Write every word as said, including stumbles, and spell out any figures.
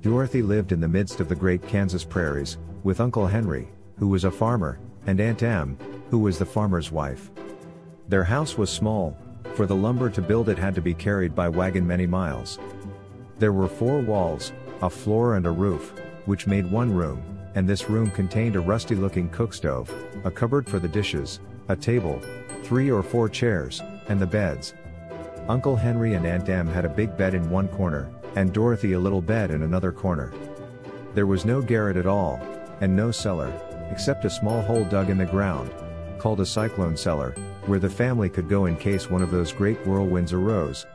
Dorothy lived in the midst of the great Kansas prairies, with Uncle Henry, who was a farmer, and Aunt Em, who was the farmer's wife. Their house was small, for the lumber to build it had to be carried by wagon many miles. There were four walls, a floor and a roof, which made one room, and this room contained a rusty-looking cook stove, a cupboard for the dishes, a table, three or four chairs, and the beds. Uncle Henry and Aunt Em had a big bed in one corner, and Dorothy a little bed in another corner. There was no garret at all, and no cellar, except a small hole dug in the ground, called a cyclone cellar, where the family could go in case one of those great whirlwinds arose,